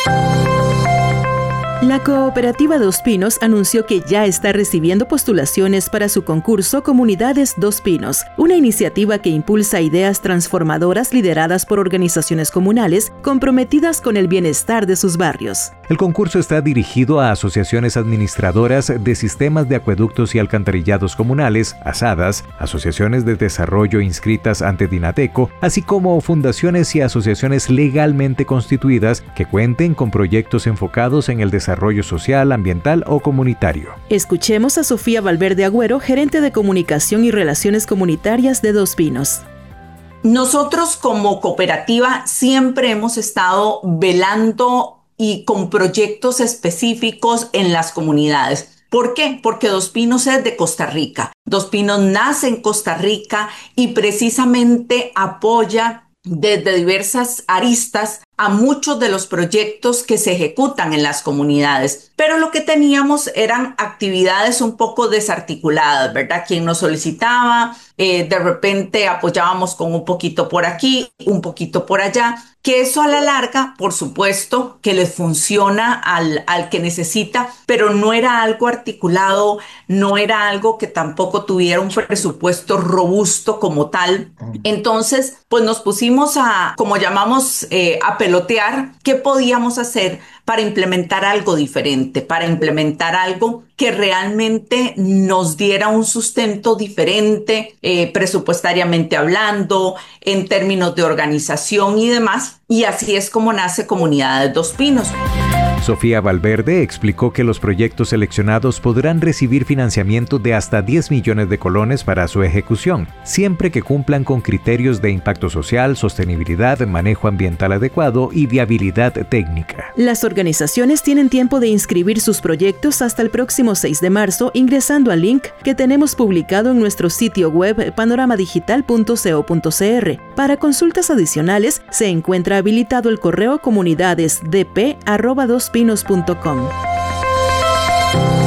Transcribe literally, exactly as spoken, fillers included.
La cooperativa Dos Pinos anunció que ya está recibiendo postulaciones para su concurso Comunidades Dos Pinos, una iniciativa que impulsa ideas transformadoras lideradas por organizaciones comunales comprometidas con el bienestar de sus barrios. El concurso está dirigido a asociaciones administradoras de sistemas de acueductos y alcantarillados comunales, ASADAS, asociaciones de desarrollo inscritas ante Dinateco, así como fundaciones y asociaciones legalmente constituidas que cuenten con proyectos enfocados en el desarrollo desarrollo social, ambiental o comunitario. Escuchemos a Sofía Valverde Agüero, gerente de Comunicación y Relaciones Comunitarias de Dos Pinos. Nosotros como cooperativa siempre hemos estado velando y con proyectos específicos en las comunidades. ¿Por qué? Porque Dos Pinos es de Costa Rica. Dos Pinos nace en Costa Rica y precisamente apoya desde diversas aristas a muchos de los proyectos que se ejecutan en las comunidades. Pero lo que teníamos eran actividades un poco desarticuladas, ¿verdad? Quien nos solicitaba, eh, de repente apoyábamos con un poquito por aquí, un poquito por allá, que eso a la larga, por supuesto, que les funciona al, al que necesita, pero no era algo articulado, no era algo que tampoco tuviera un presupuesto robusto como tal. Entonces, pues nos pusimos a, como llamamos, eh, a pelotear qué podíamos hacer para implementar algo diferente, para implementar algo que realmente nos diera un sustento diferente, eh, presupuestariamente hablando, en términos de organización y demás. Y así es como nace Comunidades Dos Pinos. Sofía Valverde explicó que los proyectos seleccionados podrán recibir financiamiento de hasta diez millones de colones para su ejecución, siempre que cumplan con criterios de impacto social, sostenibilidad, manejo ambiental adecuado y viabilidad técnica. Las organizaciones tienen tiempo de inscribir sus proyectos hasta el próximo seis de marzo ingresando al link que tenemos publicado en nuestro sitio web panorama digital punto co punto cr. Para consultas adicionales se encuentra habilitado el correo comunidadesdp arroba dos pinos punto com.